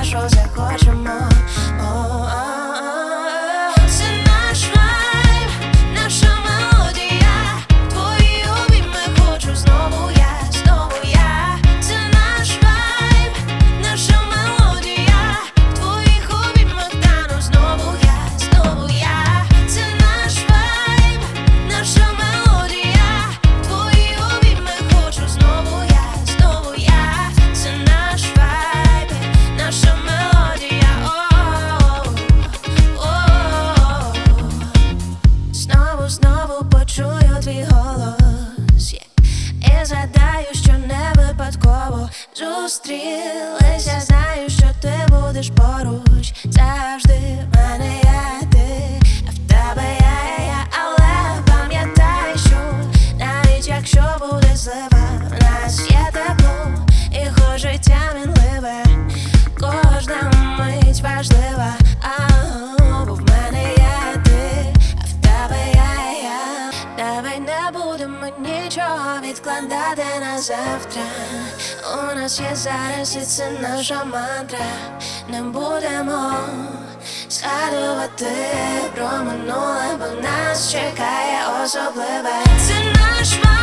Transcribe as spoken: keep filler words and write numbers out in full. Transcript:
що захочемо. Це наш вайб, наша мелодія. Твої обійми хочу знову я, знову я. Це наш вайб, наша мелодія. Твоїх обіймах тану знову я, знову я. Це наш вайб, наша мелодія. Твої обійми хочу знову я, знову я. Це наш вайб, наша мелодія. Знову, знову почую твій голос, yeah. І згадаю, що не випадково зустрілися. Знаю, що ти будеш поруч завжди. В мене є ти, а в тебе я, я, але пам'ятай, що навіть якщо буде злива, в нас є тепло, і хоч життя мінливе, кожна мить важлива. Бо в мене є ти, а в тебе я, я. Давай не будемо нічого відкладати на завтра. У нас є зараз, і це наша мантра. Не будемо згадувати про минуле, бо нас чекає особливе. Це наш